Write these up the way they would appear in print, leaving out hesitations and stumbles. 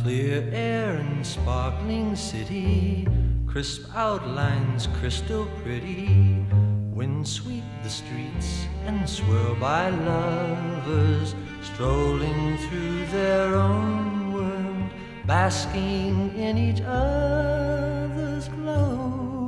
Clear air and sparkling city, crisp outlines crystal pretty. Wind sweep the streets and swirl by lovers strolling through their own world, basking in each other's glow.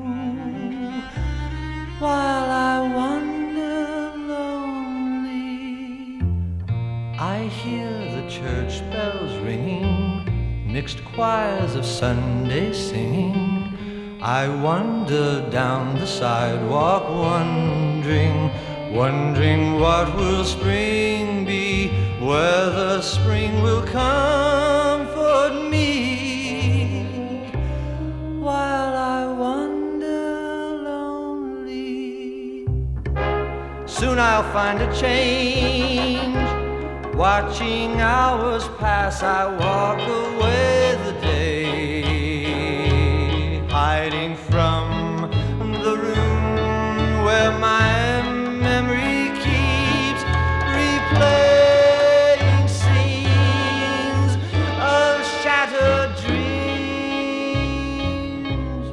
While I wander lonely, I hear the church bells ringing, mixed choirs of Sunday singing. I wander down the sidewalk wondering what will spring be, whether spring will comfort me. While I wander lonely, soon I'll find a change. Watching hours pass, I walk away the day, hiding from the room where my memory keeps replaying scenes of shattered dreams.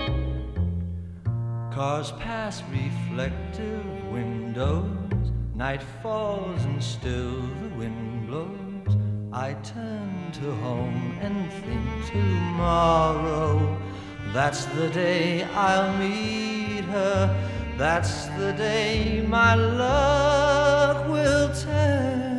Cars pass reflective windows, night falls and still the wind blows. I turn to home and think tomorrow, that's the day I'll meet her, that's the day my luck will turn.